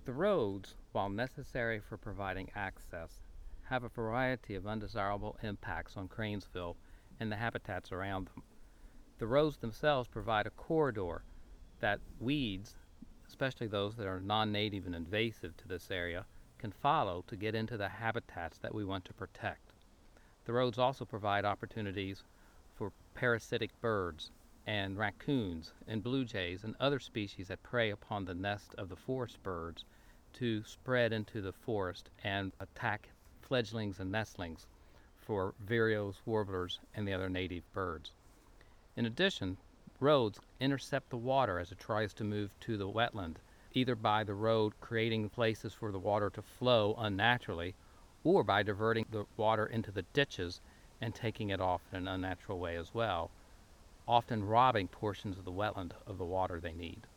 The roads, while necessary for providing access, have a variety of undesirable impacts on Cranesville and the habitats around them. The roads themselves provide a corridor that weeds, especially those that are non-native and invasive to this area, can follow to get into the habitats that we want to protect. The roads also provide opportunities for parasitic birds and raccoons and blue jays and other species that prey upon the nest of the forest birds to spread into the forest and attack fledglings and nestlings for vireos, warblers, and the other native birds. In addition, roads intercept the water as it tries to move to the wetland, either by the road creating places for the water to flow unnaturally or by diverting the water into the ditches and taking it off in an unnatural way as well, often robbing portions of the wetland of the water they need.